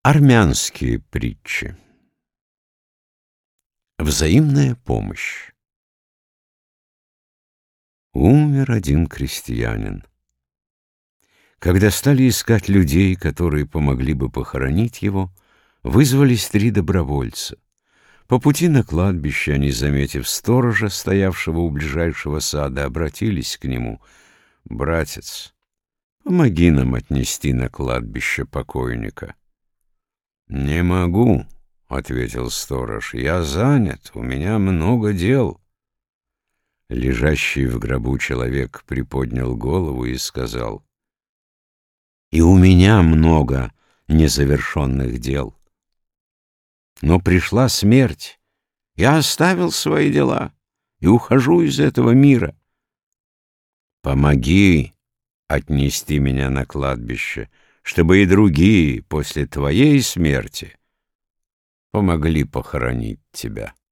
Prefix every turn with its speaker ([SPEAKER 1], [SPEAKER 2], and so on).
[SPEAKER 1] Армянские притчи. Взаимная помощь. Умер один крестьянин. Когда стали искать людей, которые помогли бы похоронить его, вызвались 3 добровольца. По пути на кладбище они, заметив сторожа, стоявшего у ближайшего сада, обратились к нему: «Братец, помоги нам отнести на кладбище покойника». «Не могу», — ответил сторож, — «я занят, у меня много дел». Лежащий в гробу человек приподнял голову и сказал: «И у меня много незавершенных дел. Но пришла смерть, я оставил свои дела и ухожу из этого мира. Помоги отнести меня на кладбище, чтобы и другие после твоей смерти помогли похоронить тебя».